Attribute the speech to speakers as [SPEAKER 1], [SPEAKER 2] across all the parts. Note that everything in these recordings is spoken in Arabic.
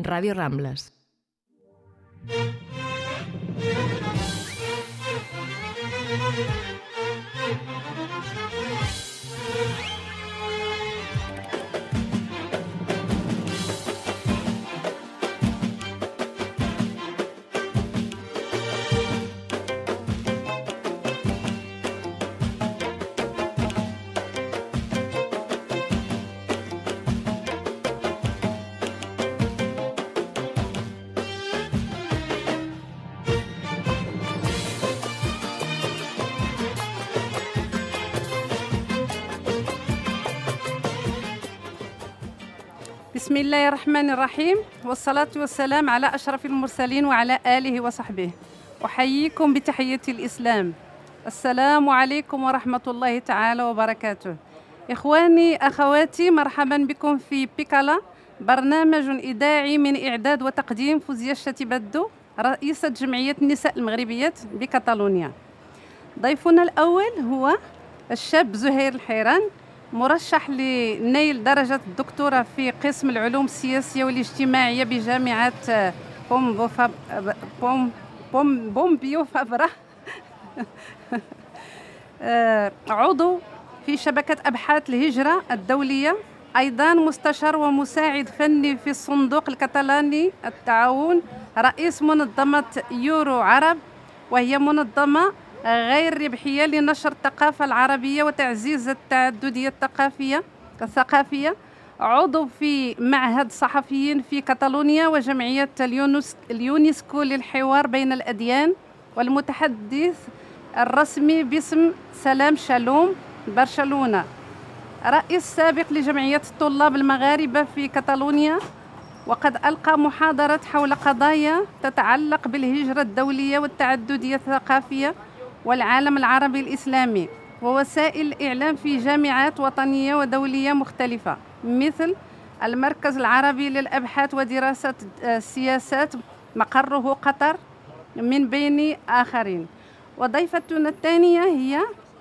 [SPEAKER 1] Ràdio Rambles.
[SPEAKER 2] بسم الله الرحمن الرحيم، والصلاة والسلام على أشرف المرسلين وعلى آله وصحبه. أحييكم بتحية الإسلام. السلام عليكم ورحمة الله تعالى وبركاته. إخواني أخواتي، مرحبا بكم في بيكالا، برنامج إذاعي من إعداد وتقديم فوزية الشاتي-بدو، رئيسة جمعية النساء المغربيات بكتالونيا. ضيفنا الأول هو الشاب زهير الحيران، مرشح لنيل درجة الدكتوراه في قسم العلوم السياسية والاجتماعية بجامعة بومبيو فابرا. عضو في شبكة أبحاث الهجرة الدولية، أيضا مستشار ومساعد فني في الصندوق الكتالاني التعاون، رئيس منظمة يورو عرب، وهي منظمة غير ربحية لنشر الثقافة العربية وتعزيز التعددية الثقافية، عضو في معهد صحفيين في كتالونيا وجمعية اليونسكو للحوار بين الأديان، والمتحدث الرسمي باسم سلام شالوم برشلونة، رئيس سابق لجمعية الطلاب المغاربة في كتالونيا، وقد ألقى محاضرة حول قضايا تتعلق بالهجرة الدولية والتعددية الثقافية والعالم العربي الإسلامي ووسائل الإعلام في جامعات وطنية ودولية مختلفة، مثل المركز العربي للأبحاث ودراسة السياسات مقره قطر، من بين آخرين. وضيفتنا الثانية هي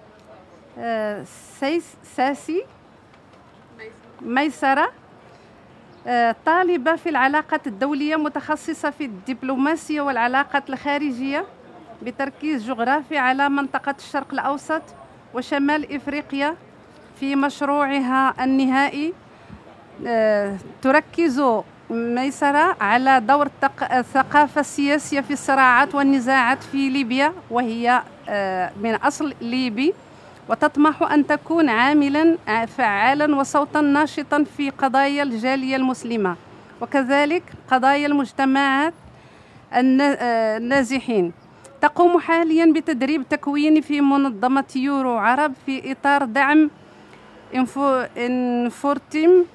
[SPEAKER 2] ساسي ميسرة، طالبة في العلاقات الدولية، متخصصة في الدبلوماسية والعلاقات الخارجية بتركيز جغرافي على منطقة الشرق الأوسط وشمال إفريقيا. في مشروعها النهائي تركز ميسرة على دور الثقافة السياسية في الصراعات والنزاعات في ليبيا، وهي من أصل ليبي، وتطمح أن تكون عاملاً فعالاً وصوتاً ناشطاً في قضايا الجالية المسلمة وكذلك قضايا المجتمعات النازحين. تقوم حالياً بتدريب تكويني في منظمة يورو عرب في إطار دعم انفورتيم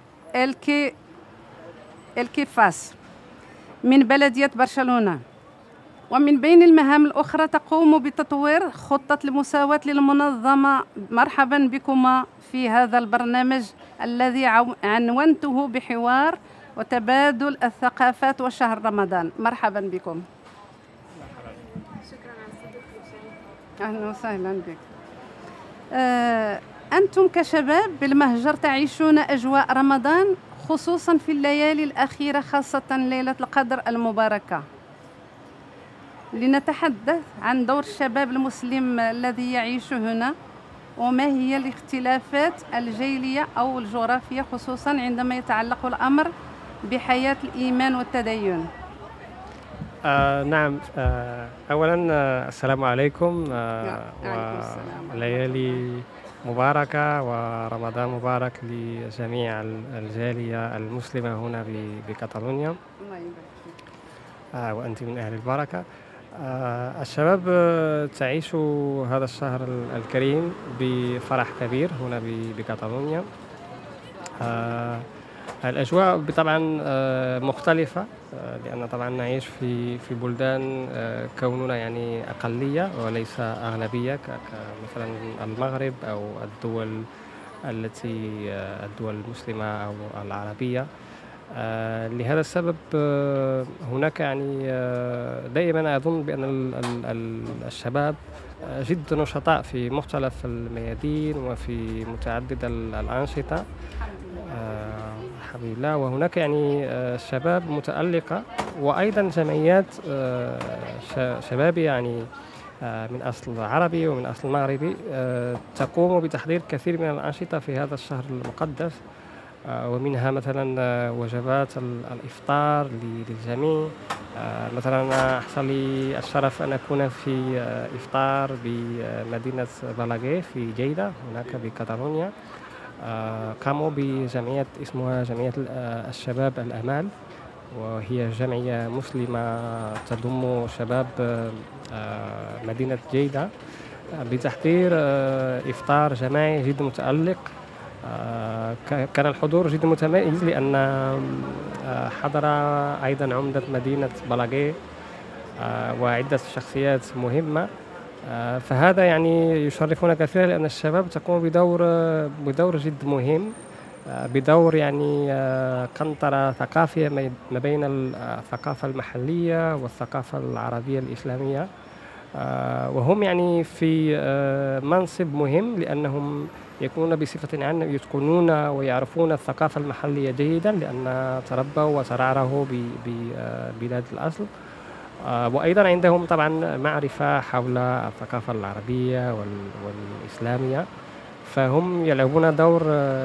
[SPEAKER 2] الكيفاس من بلدية برشلونة. ومن بين المهام الأخرى تقوم بتطوير خطة المساواة للمنظمة. مرحبا بكما في هذا البرنامج الذي عنونته بحوار وتبادل الثقافات وشهر رمضان. مرحبا بكم.
[SPEAKER 3] شكرا على استضافتك.
[SPEAKER 2] أهلا وسهلا بك. أنتم كشباب بالمهجر تعيشون أجواء رمضان، خصوصا في الليالي الأخيرة، خاصة ليلة القدر المباركة. لنتحدث عن دور الشباب المسلم الذي يعيش هنا، وما هي الاختلافات الجيلية أو الجغرافية، خصوصا عندما يتعلق الأمر بحياة الإيمان والتدين.
[SPEAKER 4] نعم. أولا السلام عليكم، وليالي مباركة ورمضان مبارك لجميع الجالية المسلمة هنا بكتالونيا، وأنت من أهل البركة. الشباب تعيش هذا الشهر الكريم بفرح كبير هنا بكتالونيا. الأجواء طبعا مختلفة، لأن طبعا نعيش في بلدان كوننا يعني أقلية وليس أغلبية، كمثلا المغرب أو الدول المسلمة أو العربية. لهذا السبب هناك يعني دائما أظن بأن الشباب جد نشطاء في مختلف الميادين وفي متعدد الأنشطة. حبيب الله. وهناك يعني شباب متألقة، وأيضا جمعيات شباب يعني من أصل عربي ومن أصل مغربي تقوم بتحضير كثير من الأنشطة في هذا الشهر المقدس، ومنها مثلا وجبات الإفطار للجميع. مثلا أنا حصل لي الشرف أن أكون في إفطار بمدينة بالاغي في جيدة هناك بكاتالونيا. قاموا بجمعية اسمها جمعية الشباب الأمال، وهي جمعية مسلمة تضم شباب مدينة جيدة بتحضير إفطار جماعي جد متألق. كان الحضور جد متميز لأن حضر أيضا عمدة مدينة بالاغي وعدة شخصيات مهمة. فهذا يعني يشرفنا كثيرا، لأن الشباب تقوم بدور جد مهم، بدور يعني قنطرة ثقافية ما بين الثقافة المحلية والثقافة العربية الإسلامية. وهم يعني في منصب مهم، لأنهم يكونون بصفة عامة يتقنون ويعرفون الثقافة المحلية جيدا، لأن تربوا وترعرعوا ببلاد الأصل. وأيضا عندهم طبعا معرفة حول الثقافة العربية والإسلامية، فهم يلعبون دور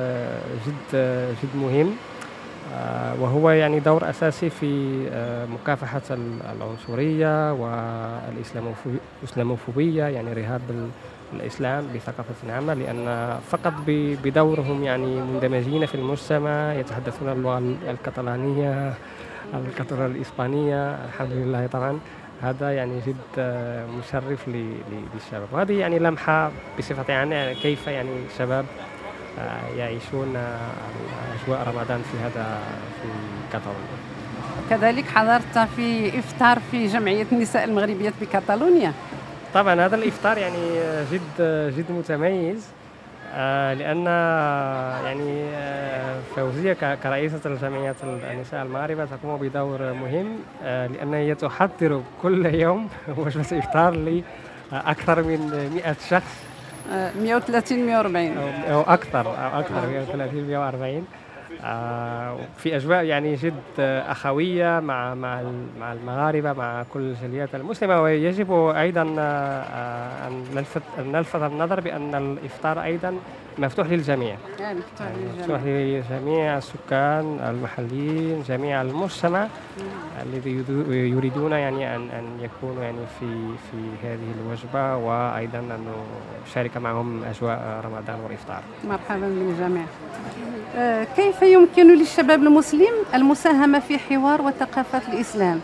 [SPEAKER 4] جد مهم، وهو يعني دور أساسي في مكافحة العنصرية والإسلاموفوبية، يعني رهاب الإسلام بثقافة عامة، لأن فقط بدورهم يعني مندمجين في المجتمع، يتحدثون اللغة الكتالانية، اللغة الإسبانية الحمد لله. طبعا هذا يعني جد مشرف للشباب، وهذه يعني لمحة بصفة عامة كيف يعني الشباب يعيشون أجواء رمضان في كاتالونيا.
[SPEAKER 2] كذلك حضرت في إفطار في جمعية النساء المغربيات بكاتالونيا.
[SPEAKER 4] طبعا هذا الإفطار يعني جد متميز، لأن يعني فوزية كرئيسة الجمعية النساء المغربة تقوم بدور مهم، لأن هي تحضر كل يوم وجبة إفطار لأكثر من 100 شخص،
[SPEAKER 2] 130 140
[SPEAKER 4] أو أكثر 130 140، في أجواء يعني جد أخوية مع المغاربة، مع كل الجاليات المسلمة. ويجب أيضا أن نلفت النظر بأن الإفطار أيضا مفتوح للجميع، مفتوح لجميع السكان المحليين، جميع المجتمع الذي يريدون يعني أن يكونوا يعني في هذه الوجبة، وأيضا أن نشارك معهم أجواء رمضان والإفطار.
[SPEAKER 2] مرحبا بالجميع. كيف يمكن للشباب المسلم المساهمة في حوار وثقافة الإسلام؟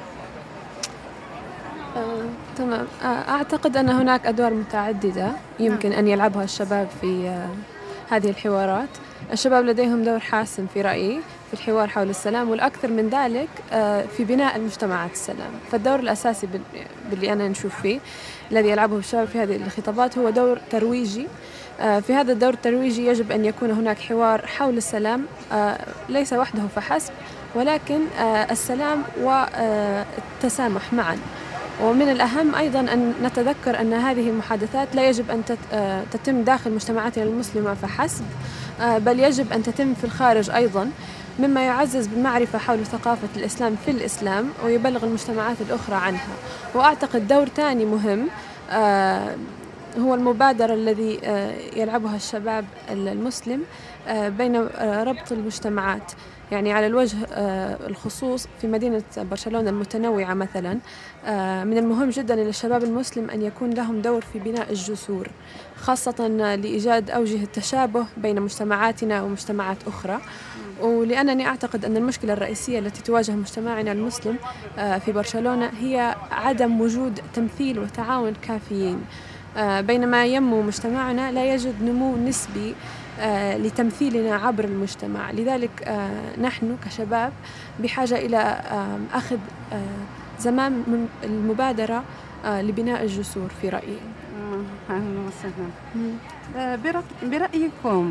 [SPEAKER 3] تمام. أعتقد أن هناك أدوار متعددة يمكن أن يلعبها الشباب في هذه الحوارات. الشباب لديهم دور حاسم في رأيي في الحوار حول السلام، والأكثر من ذلك في بناء المجتمعات السلام. فالدور الأساسي باللي أنا نشوف فيه الذي يلعبه الشباب في هذه الخطابات هو دور ترويجي. في هذا الدور الترويجي يجب أن يكون هناك حوار حول السلام، ليس وحده فحسب، ولكن السلام والتسامح معا. ومن الأهم أيضا أن نتذكر أن هذه المحادثات لا يجب أن تتم داخل مجتمعاتنا المسلمة فحسب، بل يجب أن تتم في الخارج أيضا، مما يعزز بالمعرفة حول ثقافة الإسلام في الإسلام ويبلغ المجتمعات الأخرى عنها. وأعتقد دور ثاني مهم هو المبادرة الذي يلعبها الشباب المسلم بين ربط المجتمعات، يعني على الوجه الخصوص في مدينة برشلونة المتنوعة مثلا، من المهم جدا للشباب المسلم أن يكون لهم دور في بناء الجسور، خاصة لإيجاد أوجه التشابه بين مجتمعاتنا ومجتمعات أخرى. ولأنني أعتقد أن المشكلة الرئيسية التي تواجه مجتمعنا المسلم في برشلونة هي عدم وجود تمثيل وتعاون كافيين، بينما ينمو مجتمعنا لا يجد نمو نسبي لتمثيلنا عبر المجتمع. لذلك نحن كشباب بحاجة إلى أخذ زمام المبادرة لبناء الجسور في رأيي.
[SPEAKER 2] أهلا وسهلا. برأيكم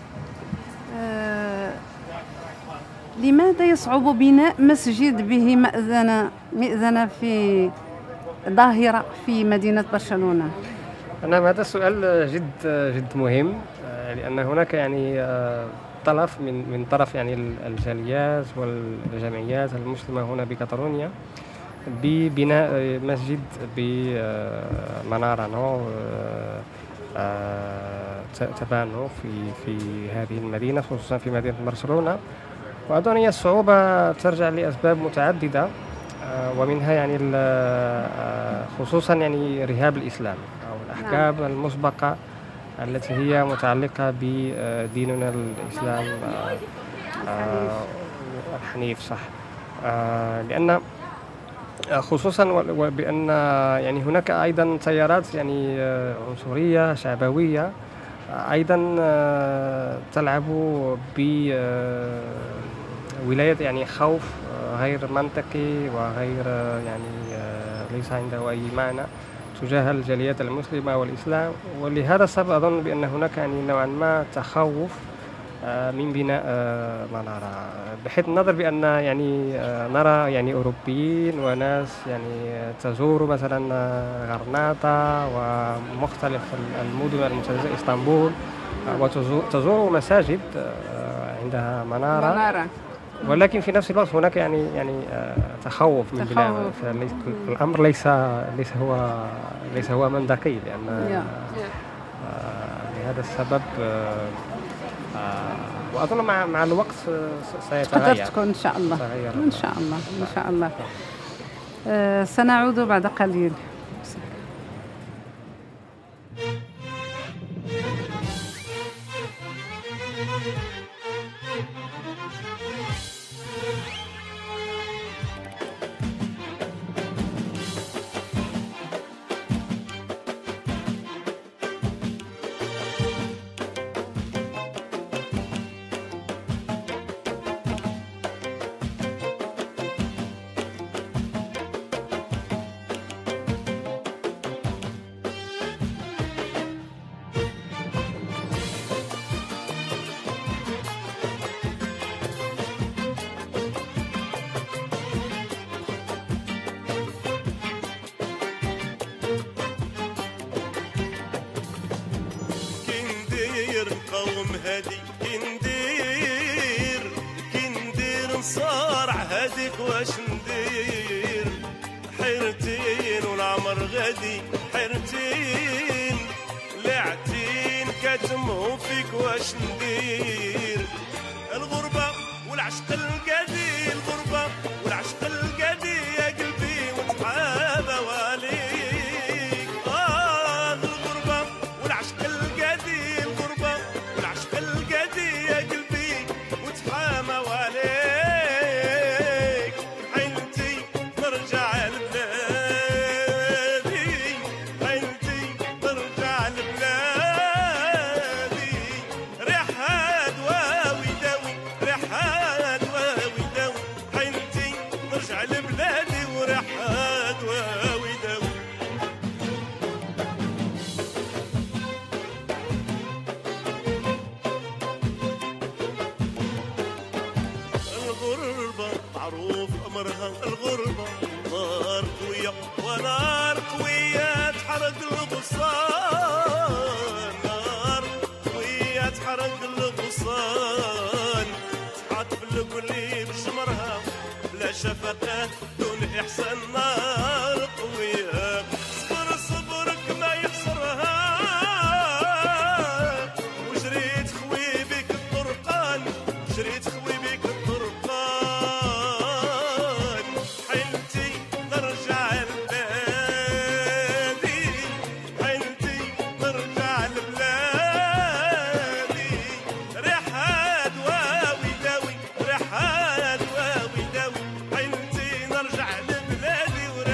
[SPEAKER 2] لماذا يصعب بناء مسجد به مئذنة في ظاهرة في مدينة برشلونة؟
[SPEAKER 4] نعم، هذا السؤال جد مهم، لأن هناك يعني طرف من طرف يعني الجاليات والجمعيات المسلمة هنا بكاتالونيا ببناء مسجد بمنارة تبانه في هذه المدينة، خصوصا في مدينة برشلونة. وأظن هي الصعوبة ترجع لأسباب متعددة، ومنها يعني خصوصا يعني رهاب الإسلام أو الأحكام المسبقة التي هي متعلقة بديننا الإسلام الحنيف، صح. لأن خصوصا وبأن يعني هناك أيضا تيارات يعني عنصرية شعبوية أيضا تلعب بولاية يعني خوف غير منطقي وغير يعني ليس عنده أي معنى تجاه الجاليات المسلمة والإسلام. ولهذا السبب أظن بأن هناك يعني نوعا ما تخوف من بناء منارة، بحيث النظر بأن يعني نرى يعني أوروبيين وناس يعني تزور مثلا غرناطة ومختلف المدن المتجزئة إسطنبول وتزور مساجد عندها منارة، ولكن في نفس الوقت هناك يعني تخوف من بناء. الأمر ليس هو منطقي، لأن لهذا السبب وأظن مع الوقت سيتغير.
[SPEAKER 2] قدرت تكون إن شاء الله. إن شاء الله إن شاء الله. سنعود بعد قليل.
[SPEAKER 1] قوم هادي كندير نصارع هاديك واش ندير حيرتين والعمر غادي حيرتين لعتين كتمو فيك واش ندير الغربة والعشق القدي الغربة والعشق القدي يا قلبي وتحابى واليك الغربة والعشق القدي الغربة والعشق القدي يا قلبي وتحامى واليك حيلتي نرجع لبلادي حيلتي نرجع لبلادي ريحها دواوي داوي ريحها دواوي داوي حيلتي نرجع لبلادي وريحها دواوي داوي الغربة معروف أمرها الغربة نار قوية ونار قوية تحرق الغصان نار قوية تحرق الغصان تحط بالقلي بشمرها بلا شفقة دون إحسان نار قوية صبر صبرك ما يحصرها وجريت خوي بك الطرقان جريت خوي بك الطرقان حيلتي نرجع لبلادي حيلتي نرجع لبلادي ريحها دواوي داوي ريحها دواوي داوي حيلتي نرجع لبلادي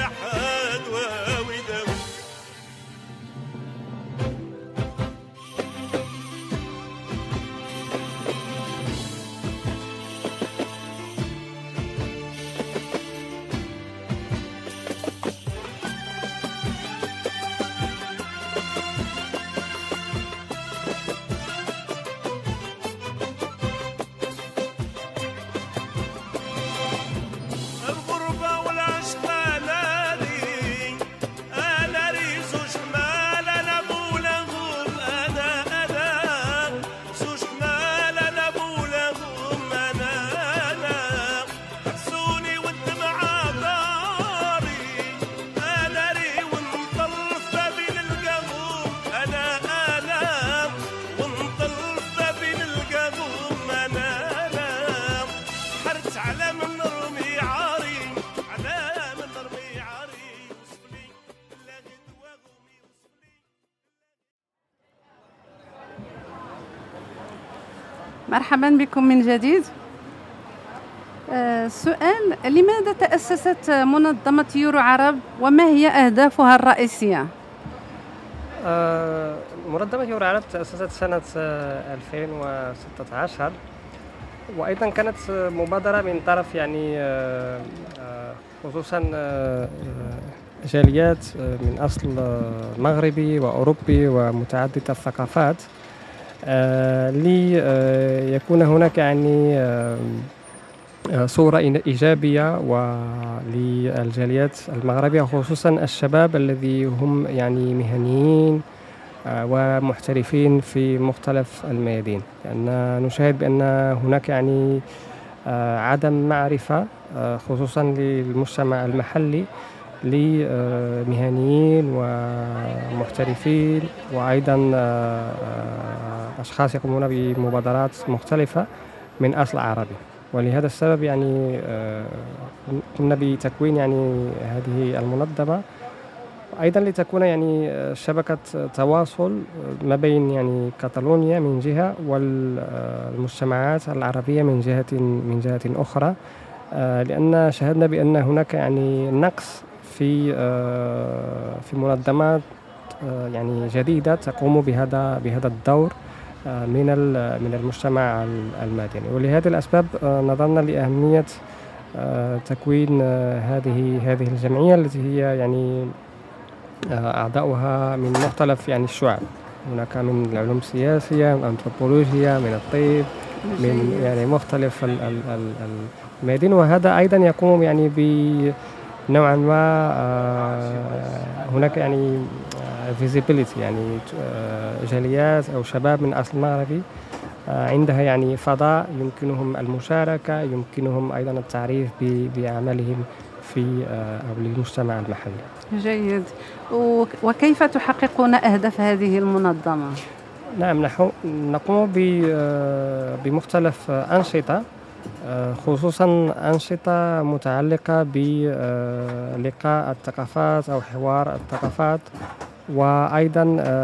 [SPEAKER 2] مرحبا بكم من جديد. سؤال: لماذا تأسست منظمة يورو عرب وما هي أهدافها الرئيسية؟
[SPEAKER 4] منظمة يورو عرب تأسست سنة 2016، وأيضا كانت مبادرة من طرف يعني خصوصا جاليات من أصل مغربي وأوروبي ومتعددة الثقافات، ليكون هناك يعني صورة إيجابية وللجاليات المغربية، خصوصا الشباب الذي هم يعني مهنيين ومحترفين في مختلف الميادين، لأن نشاهد بأن هناك يعني عدم معرفة خصوصا للمجتمع المحلي لمهنيين ومحترفين، وأيضا أشخاص يقومون بمبادرات مختلفة من أصل عربي. ولهذا السبب يعني قمنا بتكوين يعني هذه المنظمة، أيضا لتكون يعني شبكة تواصل ما بين يعني كاتالونيا من جهة والمجتمعات العربية من جهة أخرى، لأن شاهدنا بأن هناك يعني نقص في منظمات يعني جديدة تقوم بهذا الدور من المجتمع المدني. ولهذه الأسباب نظرنا لأهمية تكوين هذه الجمعية التي هي يعني أعضاؤها من مختلف يعني الشعب، هناك من العلوم السياسية، من الأنثروبولوجيا، من الطب، من يعني مختلف الميادين. وهذا أيضا يقوم يعني بنوعا ما هناك يعني visibility، يعني جاليات أو شباب من أصل مغربي عندها يعني فضاء يمكنهم المشاركة، يمكنهم أيضا التعريف بعملهم في أو للمجتمع المحلي.
[SPEAKER 2] جيد. وكيف تحققون أهداف هذه المنظمة؟
[SPEAKER 4] نعم، نحن نقوم بمختلف أنشطة، خصوصا أنشطة متعلقة بلقاء الثقافات أو حوار الثقافات، وأيضا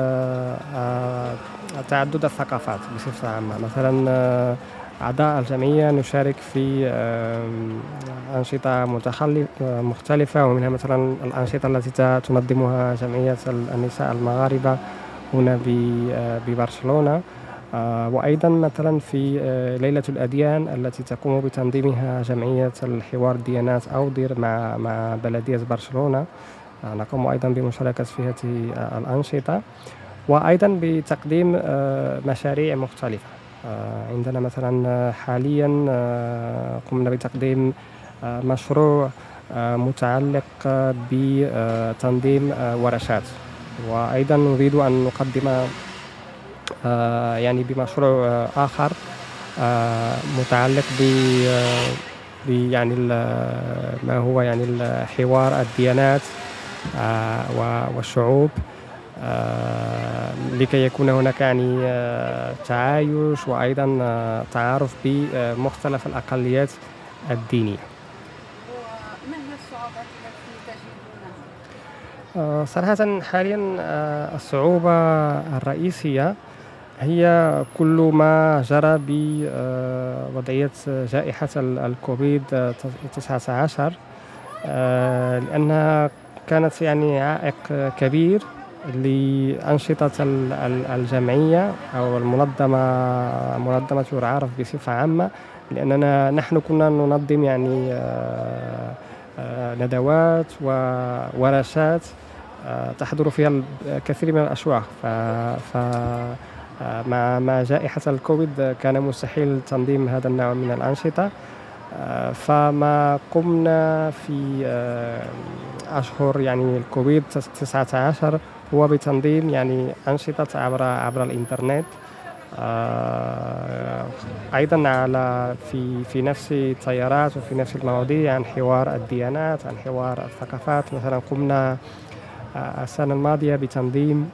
[SPEAKER 4] تعدد الثقافات بصفة عامة. مثلا أعضاء الجمعية نشارك في أنشطة مختلفة، ومنها مثلا الأنشطة التي تنظمها جمعية النساء المغاربة هنا ببرشلونة، وأيضا مثلا في ليلة الأديان التي تقوم بتنظيمها جمعية الحوار الديانات أودير مع بلدية برشلونة. نقوم أيضا بمشاركة في هذه الأنشطة، وأيضا بتقديم مشاريع مختلفة. عندنا مثلا حاليا قمنا بتقديم مشروع متعلق بتنظيم ورشات، وأيضا نريد أن نقدم يعني بمشروع آخر متعلق يعني ما هو يعني الحوار الديانات والشعوب، لكي يكون هناك يعني تعايش وأيضا تعارف بمختلف الأقليات الدينية.
[SPEAKER 2] وما هي الصعوبات التي تجدونها؟
[SPEAKER 4] صراحة حاليا الصعوبة الرئيسية هي كل ما جرى بوضعية جائحة الكوفيد 19، لأنها كانت يعني عائق كبير لأنشطة الجمعية أو منظمة يورو عرب بصفة عامة، لأننا نحن كنا ننظم يعني ندوات وورشات تحضر فيها الكثير من الأشواق، مع جائحة الكوفيد كان مستحيل تنظيم هذا النوع من الأنشطة. فما قمنا في أشهر يعني الكوفيد 19 هو بتنظيم يعني أنشطة عبر الإنترنت، أيضا في نفس التيارات وفي نفس المواضيع، عن حوار الديانات، عن حوار الثقافات. مثلا قمنا السنة الماضية بتنظيم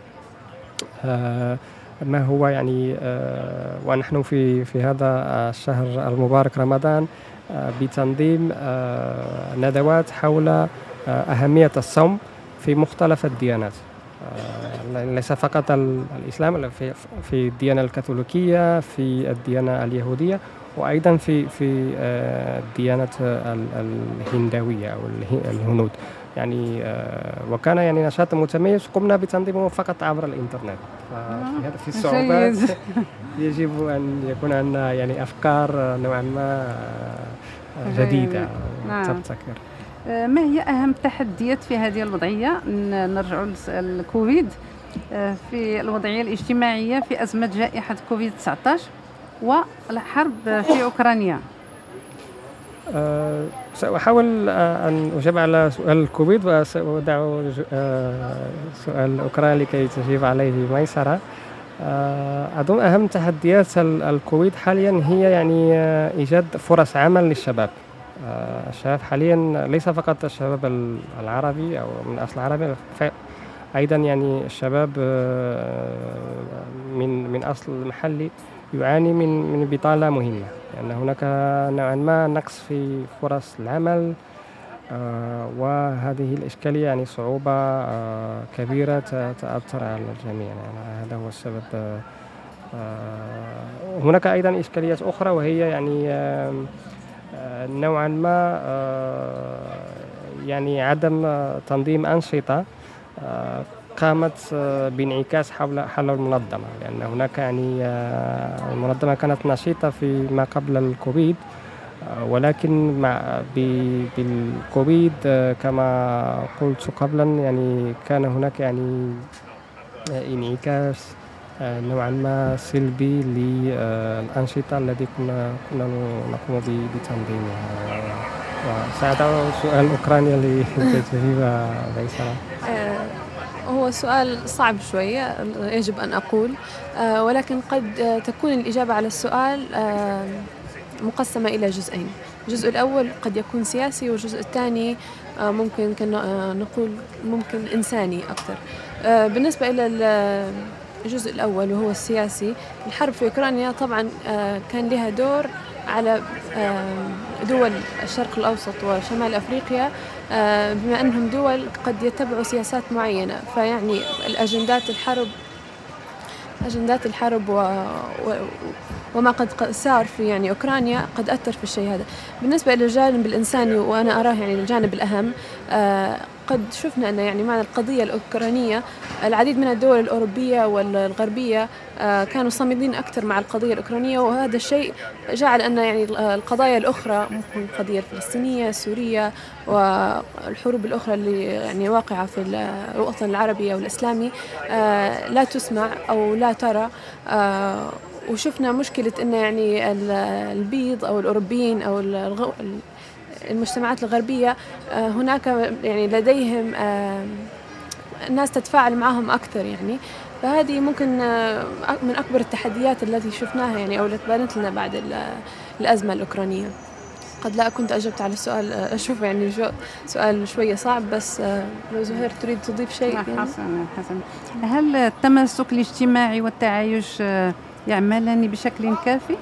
[SPEAKER 4] ما هو يعني ونحن في هذا الشهر المبارك رمضان بتنظيم ندوات حول أهمية الصوم في مختلف الديانات. ليس فقط الإسلام، في الديانة الكاثوليكية، في الديانة اليهودية، وأيضا في الديانة الهندوية أو الهنود يعني. وكان يعني نشاط متميز قمنا بتنظيمه فقط عبر الإنترنت. في الصعوبات يجب أن يكون عندنا يعني أفكار نوعا ما جديدة تبتكر.
[SPEAKER 2] ما هي أهم التحديات في هذه الوضعية؟ نرجع للكوفيد، في الوضعية الاجتماعية في أزمة جائحة كوفيد-19 والحرب في أوكرانيا.
[SPEAKER 4] سأحاول أن أجيب على سؤال الكوفيد، وسأودع سؤال أوكرانيا لكي تجيب عليه ميسرة. أظن أهم تحديات الكوفيد حاليا هي يعني إيجاد فرص عمل للشباب. الشباب حاليا ليس فقط الشباب العربي أو من أصل عربي، أيضا يعني الشباب من أصل محلي يعاني من بطالة مهمة، لأن هناك نوعا ما نقص في فرص العمل، وهذه الإشكالية يعني صعوبة كبيرة تأثر على الجميع. يعني هذا هو السبب. هناك أيضا إشكاليات أخرى، وهي يعني نوعا ما يعني عدم تنظيم أنشطة قامت بانعكاس حول المنظمة، لأن هناك يعني المنظمة كانت نشيطة فيما قبل الكوفيد، ولكن بالكوفيد كما قلت قبلا يعني كان هناك يعني انعكاس نوعا ما سلبي للأنشطة التي كنا نقوم بتنظيمها. وسأدعو سؤال أوكرانيا لتجيب ميسرة.
[SPEAKER 3] هو سؤال صعب شوية يجب أن أقول، ولكن قد تكون الإجابة على السؤال مقسمة إلى جزئين. الجزء الأول قد يكون سياسي، والجزء الثاني ممكن نقول ممكن إنساني أكثر. بالنسبة إلى الجزء الأول وهو السياسي، الحرب في أوكرانيا طبعا كان لها دور على دول الشرق الأوسط وشمال أفريقيا، بما أنهم دول قد يتبعوا سياسات معينة، فيعني أجندات الحرب وما قد صار في يعني أوكرانيا قد أثر في الشيء هذا. بالنسبة إلى الجانب الإنساني، وأنا أراه يعني الجانب الأهم، قد شفنا أن يعني مع القضية الأوكرانية العديد من الدول الأوروبية والغربية كانوا صامدين أكثر مع القضية الأوكرانية، وهذا الشيء جعل أن يعني القضايا الأخرى، ممكن القضية الفلسطينية، السورية، والحروب الأخرى اللي يعني واقعة في الوطن العربي أو الإسلامي لا تسمع أو لا ترى. وشفنا مشكلة أن يعني البيض أو الأوروبيين أو المجتمعات الغربية هناك يعني لديهم الناس تتفاعل معهم أكثر يعني. فهذه ممكن من أكبر التحديات التي شفناها يعني أو التي بانت لنا بعد الأزمة الأوكرانية. قد لا كنت أجبت على السؤال، أشوف يعني سؤال شوية صعب، بس لو زهير تريد تضيف شيء يعني.
[SPEAKER 2] حسن. هل التماسك الاجتماعي والتعايش يعملان بشكل كافي؟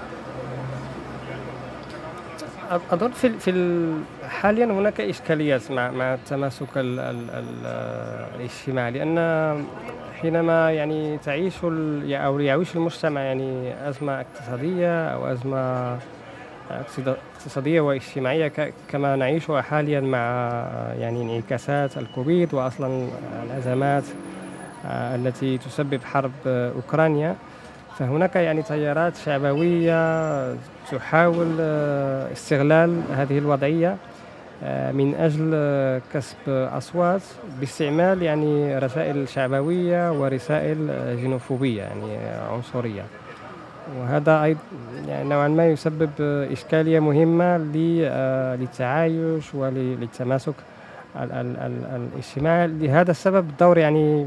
[SPEAKER 4] أظن حاليا هناك إشكاليات مع التماسك الاجتماعي، لأن حينما يعني أو يعيش المجتمع يعني أزمة اقتصادية أو أزمة اقتصادية واجتماعية كما نعيشها حاليا مع يعني انعكاسات الكوفيد وأصلا الأزمات التي تسبب حرب أوكرانيا، فهناك يعني تيارات شعبوية تحاول استغلال هذه الوضعية من أجل كسب أصوات باستعمال يعني رسائل شعبوية ورسائل جينوفوبية يعني عنصرية. وهذا يعني نوعا ما يسبب إشكالية مهمة للتعايش وللتماسك الاجتماعي. لهذا السبب دور يعني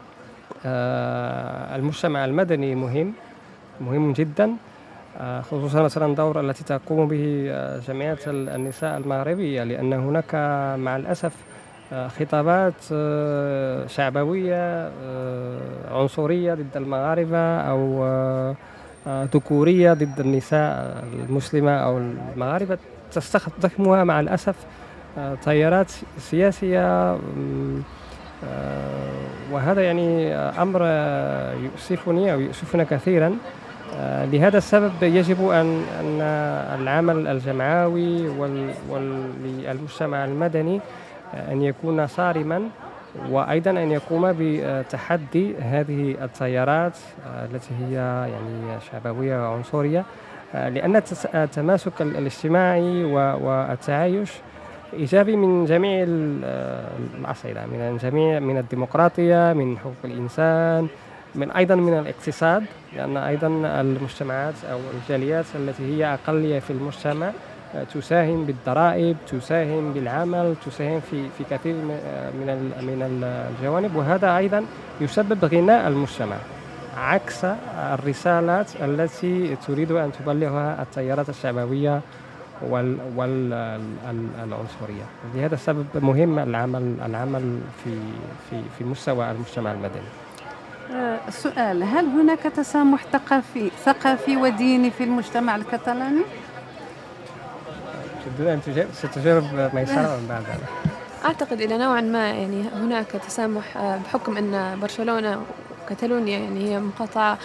[SPEAKER 4] المجتمع المدني مهم جدا، خصوصا مثلا دور التي تقوم به جمعية النساء المغربية، لأن هناك مع الأسف خطابات شعبوية عنصرية ضد المغاربة أو ذكورية ضد النساء المسلمة أو المغاربة تستخدمها مع الأسف تيارات سياسية وهذا يعني أمر يؤسفني أو يؤسفنا كثيرا. لهذا السبب يجب أن العمل الجمعوي والمجتمع المدني أن يكون صارما، وأيضا أن يقوم بتحدي هذه التيارات التي هي يعني شعبوية وعنصرية، لأن التماسك الاجتماعي والتعايش إيجابي من جميع الأصعدة، من الديمقراطية، من حقوق الإنسان، أيضا من الاقتصاد، لأن أيضا المجتمعات أو الجاليات التي هي أقلية في المجتمع تساهم بالضرائب، تساهم بالعمل، تساهم في كثير من الجوانب، وهذا أيضا يسبب غناء المجتمع عكس الرسالات التي تريد أن تبلغها التيارات الشعبوية والعنصرية. لهذا السبب مهم العمل في مستوى المجتمع المدني.
[SPEAKER 2] السؤال: هل هناك تسامح ثقافي وديني في المجتمع الكتالوني؟
[SPEAKER 4] تريد أن ستجاوب ميسرة من بعد هذا؟
[SPEAKER 3] أعتقد إلى نوعا ما يعني هناك تسامح بحكم أن برشلونة وكتالونيا يعني هي مقاطعة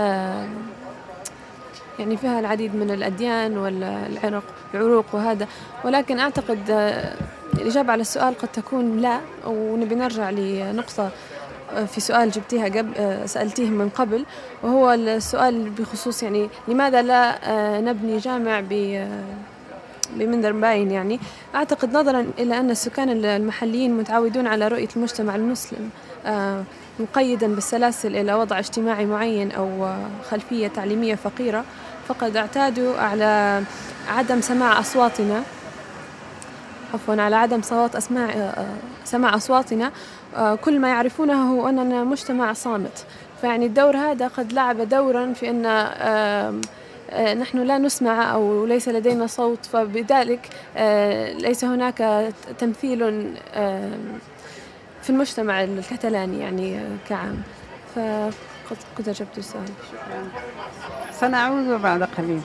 [SPEAKER 3] يعني فيها العديد من الأديان والعروق وهذا، ولكن أعتقد الإجابة على السؤال قد تكون لا. ونبي نرجع لنقطة في سؤال جبتيها سألتيه من قبل، وهو السؤال بخصوص يعني لماذا لا نبني جامع بمندرباين. يعني أعتقد نظرا إلى أن السكان المحليين متعودون على رؤية المجتمع المسلم مقيدا بالسلاسل إلى وضع اجتماعي معين أو خلفية تعليمية فقيرة، فقد اعتادوا على عدم سماع أصواتنا، على عدم سماع أصواتنا. كل ما يعرفونه هو أننا مجتمع صامت. فيعني الدور هذا قد لعب دورا في أن نحن لا نسمع أو ليس لدينا صوت، فبذلك ليس هناك تمثيل في المجتمع الكتالاني يعني كعام. فقد أجبت السؤال.
[SPEAKER 2] شكرا. سنعود بعد قليل.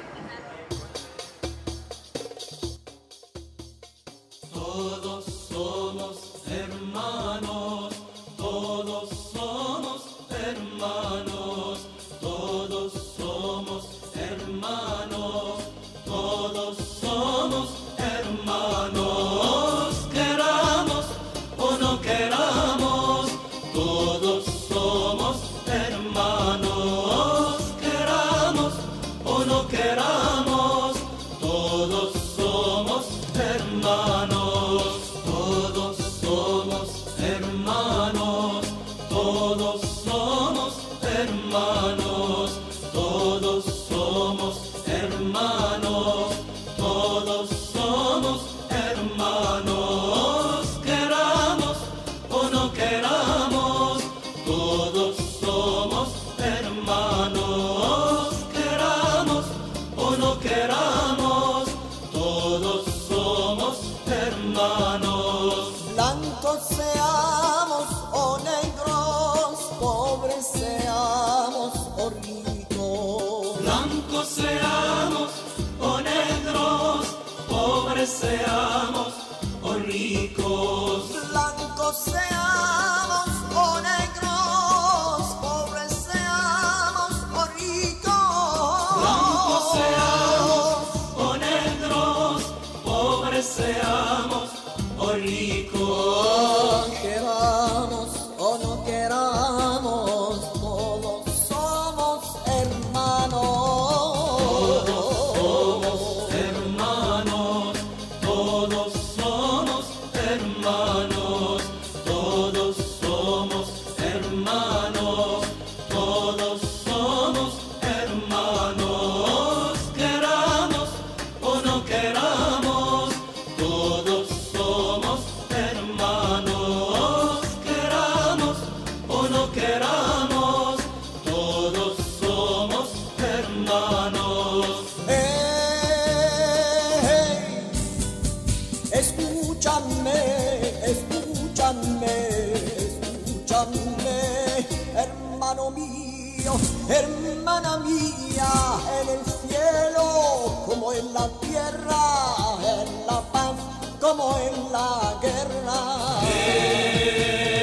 [SPEAKER 5] Hermana mía, en el cielo como en la tierra, en la paz como en la guerra.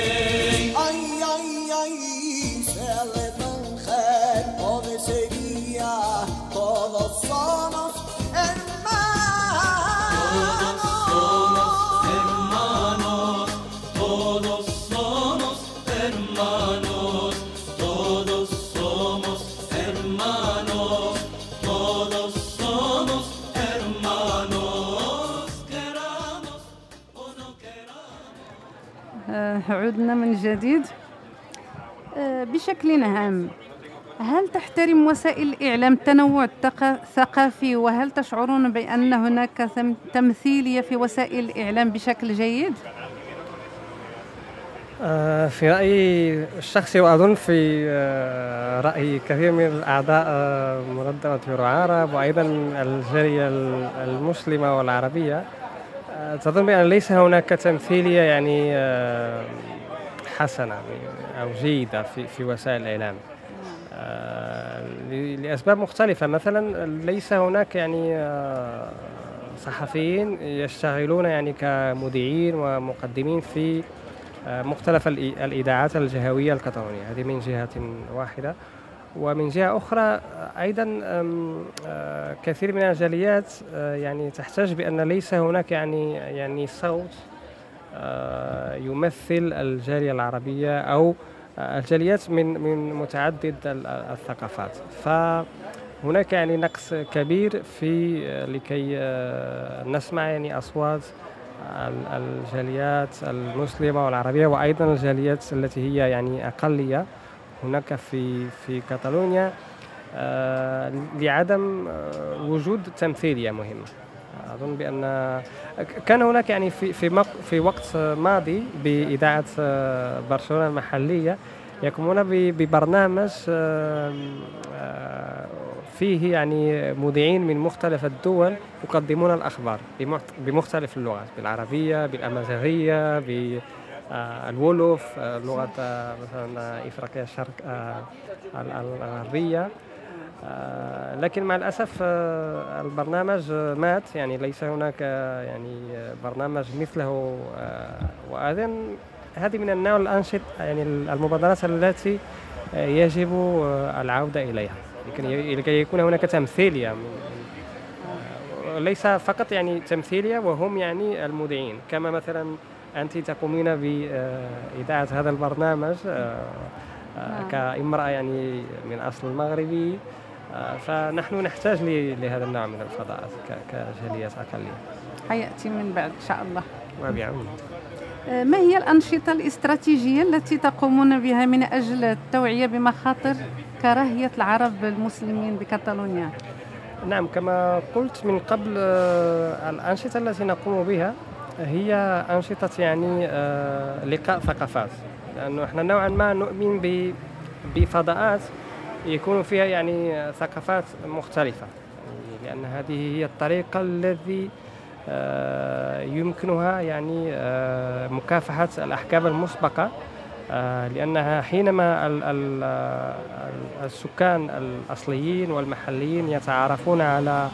[SPEAKER 2] عدنا من جديد. بشكل عام، هل تحترم وسائل الإعلام التنوع الثقافي، وهل تشعرون بأن هناك تمثيلية في وسائل الإعلام بشكل جيد؟
[SPEAKER 4] في رأيي الشخصي، وأظن في رأي كثير من الأعضاء منظمة يورو عرب وأيضا الجالية المسلمة والعربية، تظن بأن ليس هناك تمثيلية يعني حسنة أو جيدة في وسائل الإعلام لأسباب مختلفة. مثلا ليس هناك يعني صحفيين يشتغلون يعني كمذيعين ومقدمين في مختلف الإذاعات الجهوية الكتالونية، هذه من جهة واحدة. ومن جهة أخرى أيضا كثير من الجاليات يعني تحتاج بأن ليس هناك يعني صوت يمثل الجالية العربية أو الجاليات من متعدد الثقافات. فهناك يعني نقص كبير في لكي نسمع يعني أصوات الجاليات المسلمة والعربية وأيضا الجاليات التي هي يعني أقلية هناك في كاتالونيا لعدم وجود تمثيلية مهمة. أظن بأن كان هناك يعني في وقت ماضي بإذاعة برشلونة المحلية يقومون ببرنامج فيه يعني مذيعين من مختلف الدول يقدمون الأخبار بمختلف اللغات، بالعربية، بالأمازيغية، بالولوف، لغة مثلا إفريقيا الشرق الغربية. لكن مع الأسف البرنامج مات، يعني ليس هناك يعني برنامج مثله. وأيضا هذه من النوع الأنشطة يعني المبادرات التي يجب العودة إليها لكي يكون هناك تمثيلية، ليس فقط يعني تمثيلية وهم يعني المذيعين، كما مثلا أنت تقومين بإذاعة هذا البرنامج كامرأة يعني من أصل مغربي، فنحن نحتاج لهذا النوع من الفضاءات كجاليات أقلية.
[SPEAKER 2] حيأتي من بعد إن شاء الله.
[SPEAKER 4] وبيعون.
[SPEAKER 2] ما هي الأنشطة الاستراتيجية التي تقومون بها من أجل التوعية بمخاطر كراهية العرب المسلمين بكاتالونيا؟
[SPEAKER 4] نعم، كما قلت من قبل، الأنشطة التي نقوم بها هي أنشطة يعني لقاء ثقافات، لأنه إحنا نوعا ما نؤمن بفضاءات يكون فيها يعني ثقافات مختلفة، لأن هذه هي الطريقة التي يمكنها يعني مكافحة الأحكام المسبقة، لأنها حينما السكان الأصليين والمحليين يتعارفون على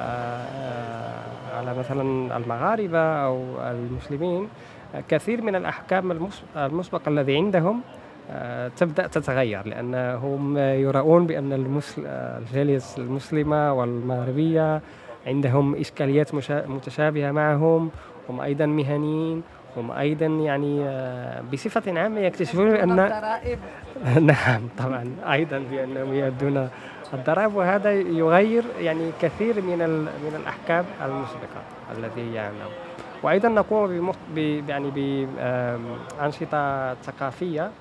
[SPEAKER 4] مثلا المغاربة أو المسلمين، كثير من الأحكام المسبقة الذي عندهم تبدأ تتغير، لأنهم يرون بأن الجالية المسلمة والمغربية عندهم إشكاليات متشابهة معهم، هم أيضا مهنيين، هم أيضا يعني بصفة عامة يكتشفون أن نعم طبعا أيضا بأنهم يؤدون الضرائب، وهذا يغير يعني كثير من الأحكام المسبقة التي يعملون. وأيضا نقوم يعني بأنشطة ثقافية،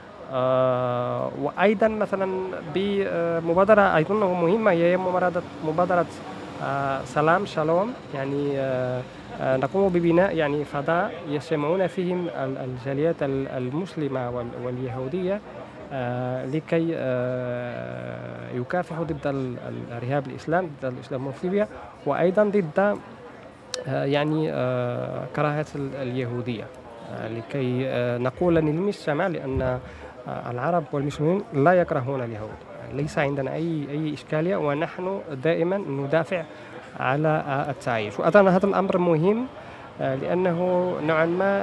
[SPEAKER 4] وأيضا مثلا بمبادرة أيضا مهمة هي مبادرة سلام شالوم، يعني نقوم ببناء يعني فضاء يجتمعون فيهم الجاليات المسلمة واليهودية لكي يكافحوا ضد الإرهاب الإسلام، ضد الإسلاموفوبيا، وأيضا ضد يعني كراهية اليهودية، لكي نقول للمجتمع لأن العرب والمسلمين لا يكرهون اليهود، ليس عندنا أي إشكالية، ونحن دائما ندافع على التعايش. وأظن هذا الأمر مهم لأنه نوعا ما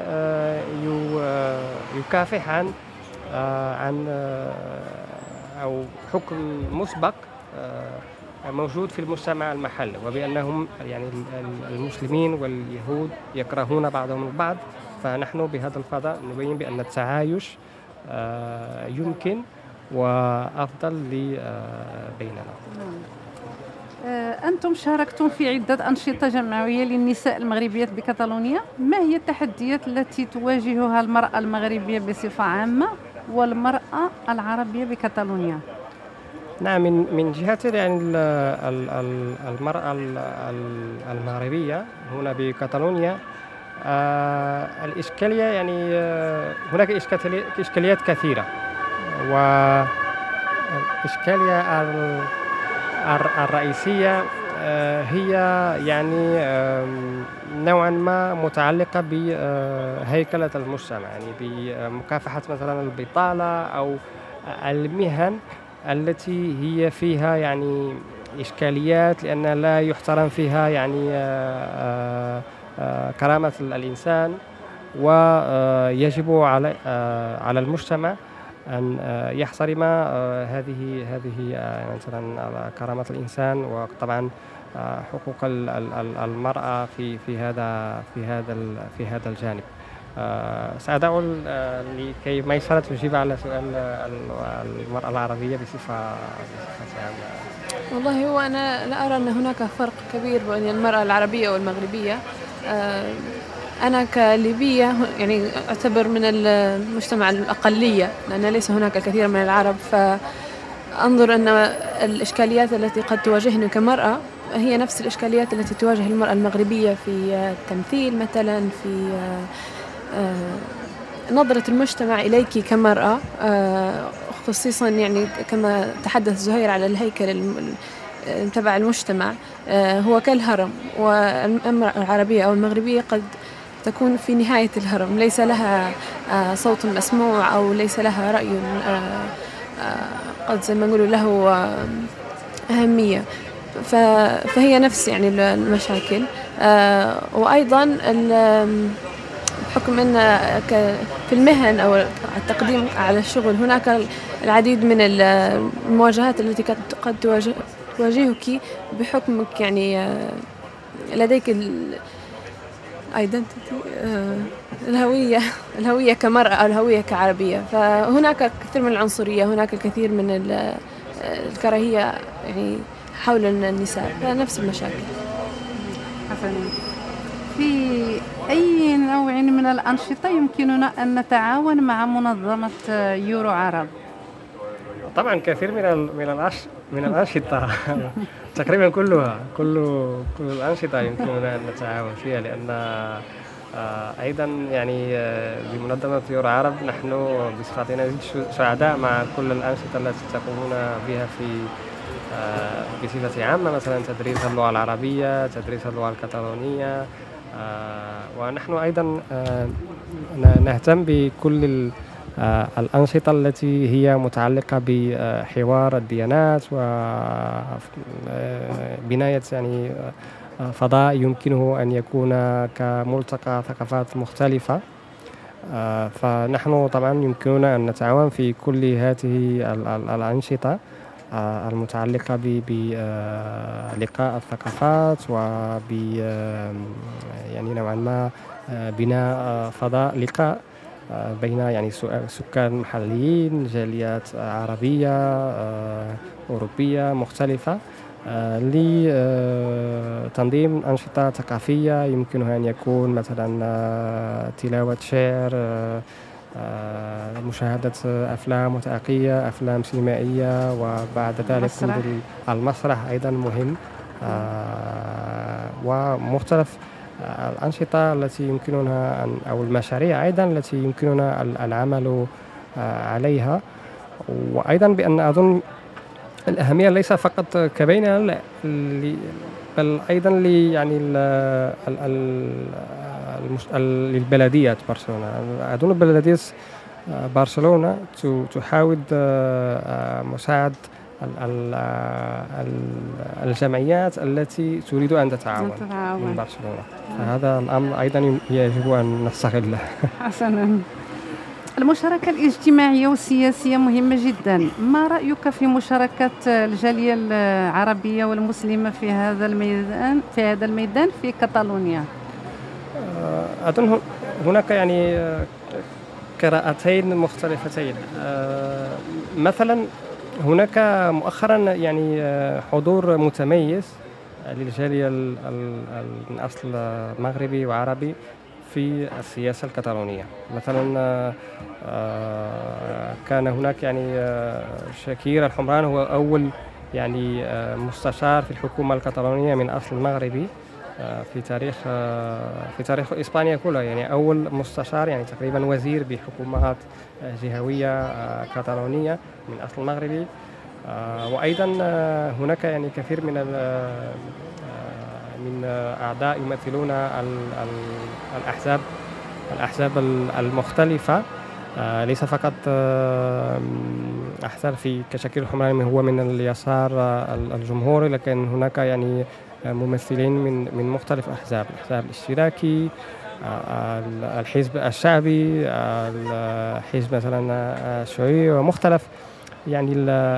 [SPEAKER 4] يكافح عن أو حكم مسبق موجود في المجتمع المحلي، وبأنهم يعني المسلمين واليهود يكرهون بعضهم البعض، فنحن بهذا الفضاء نبين بأن التعايش يمكن وأفضل بيننا.
[SPEAKER 2] أنتم شاركتم في عدة أنشطة جمعوية للنساء المغربيات بكتالونيا. ما هي التحديات التي تواجهها المرأة المغربية بصفة عامة والمرأة العربية بكتالونيا؟
[SPEAKER 4] نعم، من جهة يعني المرأة المغربية هنا بكتالونيا، الإشكالية يعني هناك إشكاليات كثيرة، والإشكالية الرئيسية هي يعني نوعا ما متعلقة بهيكلة المجتمع، يعني بمكافحة مثلا البطالة أو المهن التي هي فيها يعني إشكاليات، لأن لا يحترم فيها يعني كرامة الإنسان، ويجب على المجتمع أن يحترم هذه مثلا كرامة الإنسان، وطبعا حقوق المرأة في هذا الجانب. سأدعو لكي ميسرة تجيب على سؤال المرأة العربية بصفة عامة.
[SPEAKER 3] والله هو أنا لا أرى أن هناك فرق كبير بين المرأة العربية والمغربية. أنا كليبية يعني أعتبر من المجتمع الأقلية، لأن ليس هناك الكثير من العرب، فأنظر أن الإشكاليات التي قد تواجهني كمرأة هي نفس الإشكاليات التي تواجه المرأة المغربية في التمثيل مثلا، في نظرة المجتمع إليك كمرأة، خصيصا يعني كما تحدث زهير على الهيكل تبع المجتمع، هو كالهرم، والمرأة العربية أو المغربية قد تكون في نهاية الهرم، ليس لها صوت مسموع أو ليس لها رأي قد زي ما نقول له أهمية. فهي نفس يعني المشاكل. وأيضا بحكم أن في المهن أو التقديم على الشغل هناك العديد من المواجهات التي قد تواجهك بحكمك يعني لديك الهوية كمرأة أو الهوية كعربية، فهناك كثير من العنصرية، هناك الكثير من الكراهية يعني حول النساء، فنفس المشاكل.
[SPEAKER 2] حسنا، في أي نوع من الأنشطة يمكننا أن نتعاون مع منظمة يورو عرب؟
[SPEAKER 4] طبعا كثير من الأنشطة تقريبا كل الأنشطة يمكننا أن نتعاون فيها، لأن أيضا يعني بمنظمة يورو عرب نحن بصفتنا سعداء مع كل الأنشطة التي تقومون بها بصفة عامة، مثلا تدريس اللغة العربية، تدريس اللغة الكتالونية، ونحن أيضا نهتم بكل الأنشطة التي هي متعلقة بحوار الديانات وبناية يعني فضاء يمكنه أن يكون كملتقى ثقافات مختلفة. فنحن طبعا يمكننا أن نتعاون في كل هذه الأنشطة المتعلقة بلقاء الثقافات وب يعني نوعا ما بناء فضاء لقاء بين يعني سكان محليين، جاليات عربية أوروبية مختلفة، لتنظيم أنشطة ثقافية يمكنها أن يكون مثلا تلاوة شعر، مشاهدة أفلام وثائقية، أفلام سينمائية، وبعد ذلك المسرح أيضا مهم، ومختلف الأنشطة التي يمكننا أو المشاريع أيضا التي يمكننا العمل عليها. وأيضا بأن أظن الأهمية ليس فقط كبينة، بل أيضا يعني للبلديات برشلونة. أظن بلدية برشلونة تحاول مساعد الجمعيات التي تريد أن تتعاون من برشلونة، فهذا الأمر أيضا يجب أن نستغله.
[SPEAKER 2] حسنا، المشاركة الاجتماعية والسياسية مهمة جدا. ما رأيك في مشاركة الجالية العربية والمسلمة في هذا الميدان في كتالونيا؟
[SPEAKER 4] أظن هناك يعني قراءتين مختلفتين. مثلا هناك مؤخرا يعني حضور متميز للجالية من أصل مغربي وعربي في السياسة الكتالونية. مثلا كان هناك يعني شاكير الحمران هو أول يعني مستشار في الحكومة الكتالونية من أصل مغربي في تاريخ إسبانيا كلها، يعني أول مستشار يعني تقريبا وزير بحكومات جهوية كتالونية من أصل مغربي. وأيضا هناك يعني كثير من أعضاء يمثلون الأحزاب المختلفة، ليس فقط أحزاب في كشكل الحمراني هو من اليسار الجمهوري، لكن هناك يعني ممثلين من مختلف الأحزاب الاشتراكي، الحزب الشعبي، الحزب مثلا الشيوعي، ومختلف يعني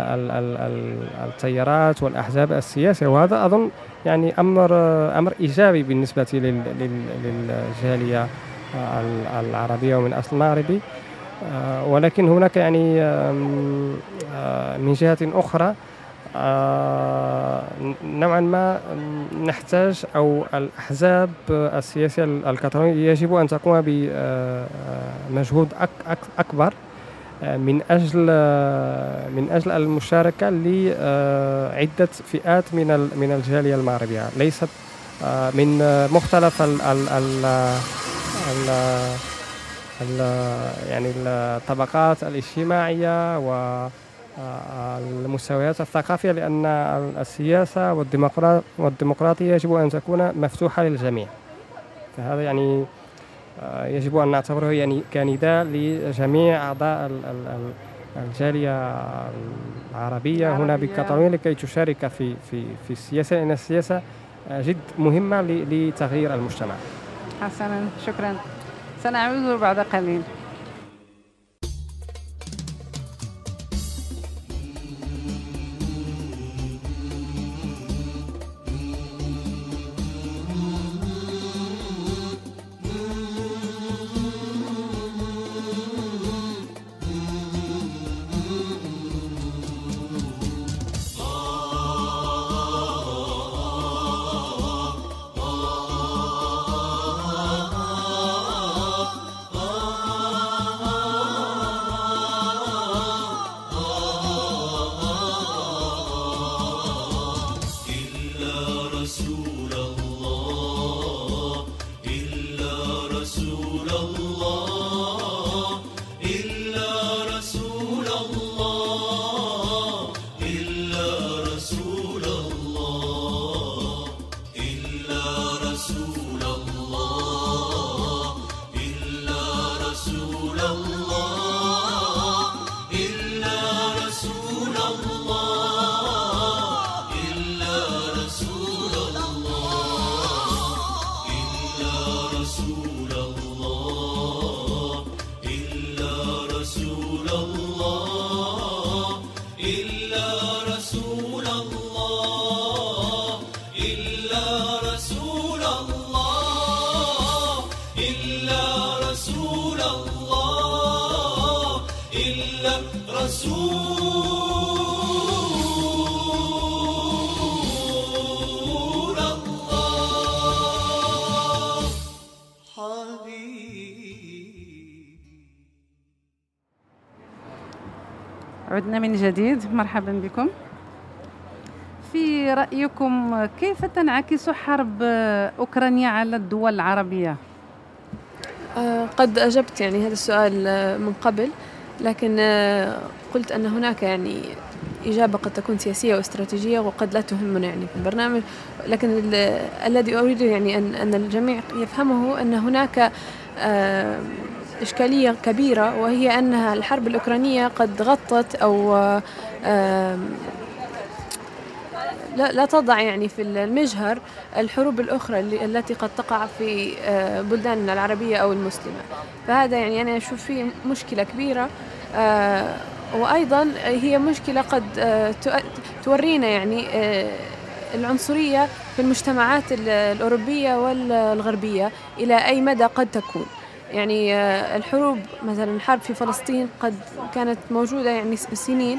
[SPEAKER 4] التيارات والأحزاب السياسية. وهذا أظن يعني أمر إيجابي بالنسبة للجالية العربية ومن أصل مغربي. ولكن هناك يعني من جهة أخرى نوعا ما نحتاج أو الأحزاب السياسية الكتالونية يجب أن تقوم بمجهود أكبر من أجل المشاركة لعدة فئات من الجالية المغربية، ليست من مختلف يعني الطبقات الاجتماعية والمستويات الثقافية، لأن السياسة والديمقراطية يجب أن تكون مفتوحة للجميع. فهذا يعني يجب أن نعتبره يعني كنداء لجميع أعضاء الجالية العربية هنا بكاتالونيا لكي تشارك في السياسة، لأن السياسة جد مهمة لتغيير المجتمع.
[SPEAKER 2] حسنا، شكرا. سنعود بعد قليل. عدنا من جديد، مرحبا بكم. في رأيكم كيف تنعكس حرب أوكرانيا على الدول العربية؟
[SPEAKER 3] قد أجبت يعني هذا السؤال من قبل، لكن قلت أن هناك يعني إجابة قد تكون سياسية واستراتيجية وقد لا تهمنا يعني في البرنامج، لكن الذي أريد يعني أن الجميع يفهمه أن هناك إشكالية كبيرة، وهي أن الحرب الأوكرانية قد غطت أو لا تضع يعني في المجهر الحروب الأخرى التي قد تقع في بلداننا العربية أو المسلمة. فهذا يعني أنا أشوف فيه مشكلة كبيرة، وأيضا هي مشكلة قد تورينا يعني العنصرية في المجتمعات الأوروبية والغربية إلى أي مدى قد تكون. يعني الحروب مثلا الحرب في فلسطين قد كانت موجودة يعني سنين،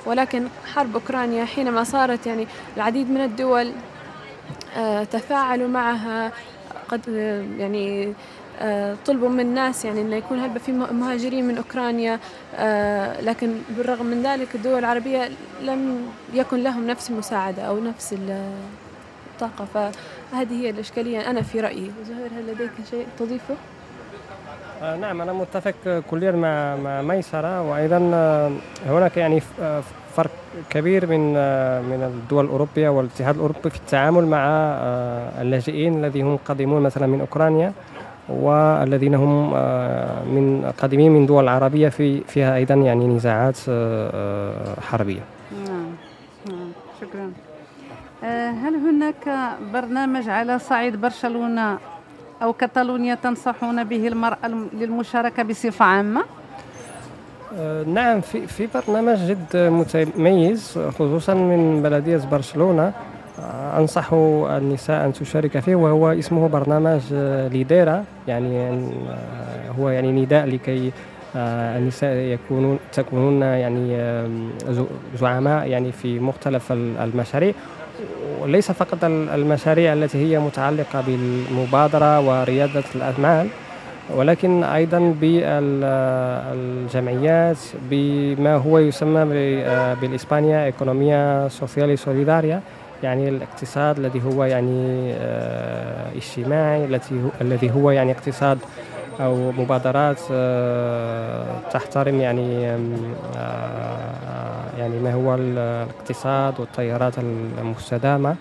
[SPEAKER 3] ولكن حرب أوكرانيا حينما صارت يعني العديد من الدول تفاعلوا معها، قد يعني طلبوا من الناس يعني أن يكون هلبة في مهاجرين من أوكرانيا، لكن بالرغم من ذلك الدول العربية لم يكن لهم نفس المساعدة أو نفس الطاقة. فهذه هي الإشكالية أنا في رأيي. زهير، هل لديك شيء تضيفه؟
[SPEAKER 4] نعم، أنا متفق كليا مع ميسرة، وأيضا هناك يعني فرق كبير من الدول الأوروبية والاتحاد الأوروبي في التعامل مع اللاجئين الذين هم قادمون مثلا من أوكرانيا، والذين هم من قادمين من دول عربية فيها أيضا يعني نزاعات حربية.
[SPEAKER 2] نعم، شكرا. هل هناك برنامج على صعيد برشلونة أو كتالونيا تنصحون به المرأة للمشاركة بصفة عامة؟
[SPEAKER 4] نعم، في برنامج جد متميز خصوصا من بلدية برشلونة، أنصح النساء أن تشارك فيه، وهو اسمه برنامج ليديرا. يعني هو يعني نداء لكي النساء تكونون يعني زعماء يعني في مختلف المشاريع، وليس فقط المشاريع التي هي متعلقة بالمبادرة وريادة الأعمال، ولكن أيضا بالجمعيات، بما هو يسمى بالإسبانيا إيكونوميا سوسيالي سوليداريا، يعني الاقتصاد الذي هو يعني اجتماعي، الذي هو يعني اقتصاد أو مبادرات تحترم يعني ما هو الاقتصاد والتيارات المستدامة.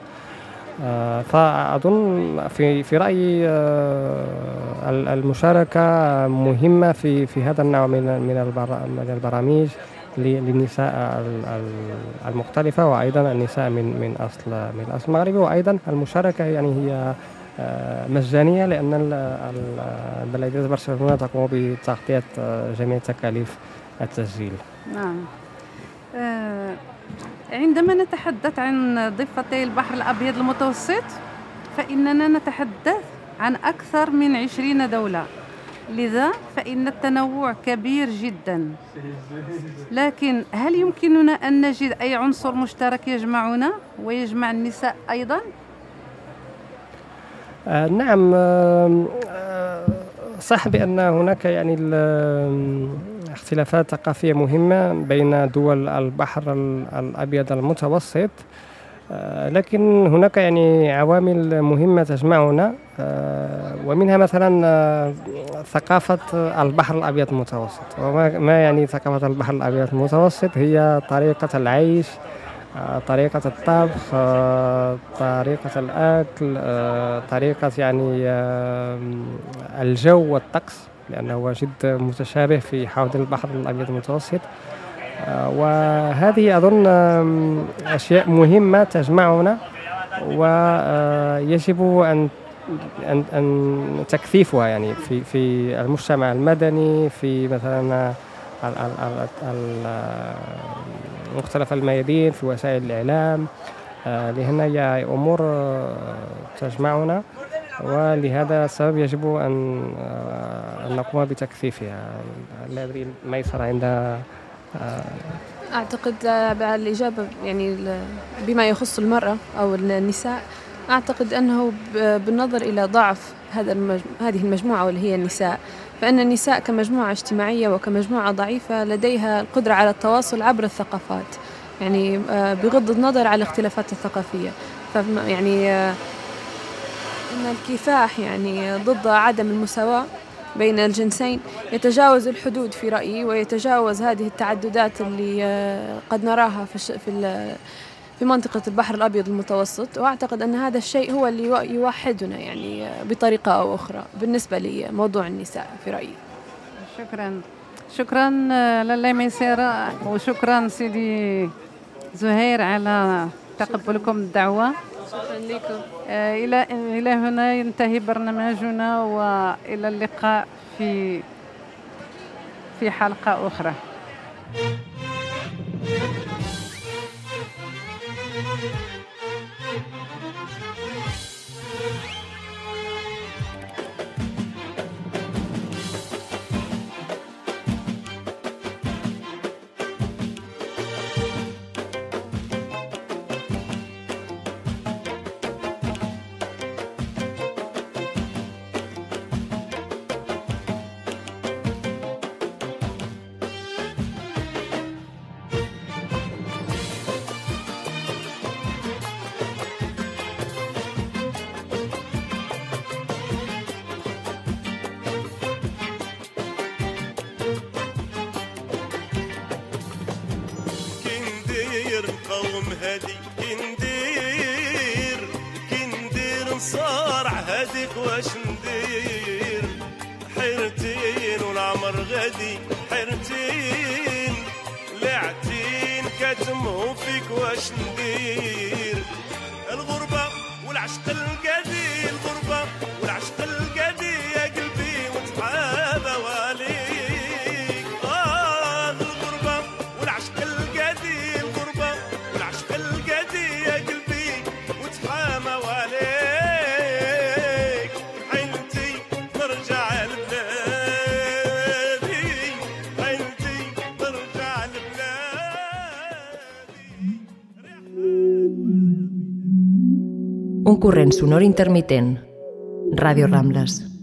[SPEAKER 4] فأظن في رأيي المشاركة مهمة في هذا النوع من البرامج للنساء المختلفة، وأيضا النساء من أصل مغربي. وأيضا المشاركة يعني هي مجانية، لأن بلدية برشلونة تقوم بتغطية جميع تكاليف التسجيل.
[SPEAKER 2] نعم. عندما نتحدث عن ضفتي البحر الأبيض المتوسط فإننا نتحدث عن أكثر من 20 دولة، لذا فإن التنوع كبير جدا. لكن هل يمكننا أن نجد أي عنصر مشترك يجمعنا ويجمع النساء أيضا؟
[SPEAKER 4] نعم، صح بأن هناك يعني اختلافات ثقافية مهمة بين دول البحر الأبيض المتوسط، لكن هناك يعني عوامل مهمة تجمعنا، ومنها مثلا ثقافة البحر الأبيض المتوسط. وما يعني ثقافة البحر الأبيض المتوسط هي طريقة العيش، طريقة الطبخ، طريقة الأكل، طريقة يعني الجو والطقس، لأنه جد متشابه في حوض البحر الأبيض المتوسط. وهذه أظن أشياء مهمة تجمعنا، ويجب أن تكثيفها يعني في المجتمع المدني، في مثلا مختلف الميادين، في وسائل الإعلام، لأن هي أمور تجمعنا، ولهذا السبب يجب أن نقوم بتكثيفها. لا أدري ميسر عندها.
[SPEAKER 3] أعتقد بالإجابة يعني بما يخص المرأة أو النساء، أعتقد أنه بالنظر إلى ضعف هذه المجموعة واللي هي النساء، فإن النساء كمجموعة اجتماعية وكمجموعة ضعيفة لديها القدرة على التواصل عبر الثقافات، يعني بغض النظر على الاختلافات الثقافية. يعني أن الكفاح يعني ضد عدم المساواة بين الجنسين يتجاوز الحدود في رأيي، ويتجاوز هذه التعددات اللي قد نراها في منطقة البحر الأبيض المتوسط. وأعتقد أن هذا الشيء هو اللي يوحدنا يعني بطريقة أو أخرى بالنسبة لموضوع النساء في رأيي.
[SPEAKER 2] شكرا لله ميسرة، وشكرا سيدي زهير على تقبلكم الدعوة.
[SPEAKER 3] شكرا لكم.
[SPEAKER 2] إلى هنا ينتهي برنامجنا، وإلى اللقاء في حلقة أخرى.
[SPEAKER 1] صار عهدك واش ندير حيرتين والعمر غادي حيرتين لعتين كتمو فيك واش ندير الغربة والعشق القدي الغربة والعشق القدي يا قلبي وتحابى واليك الغربة والعشق القدي الغربة والعشق القدي يا قلبي وتحامى واليك حيلتي نرجع لبلادي حيلتي نرجع لبلادي.
[SPEAKER 6] Un corrent sonor intermitent. Ràdio Rambles.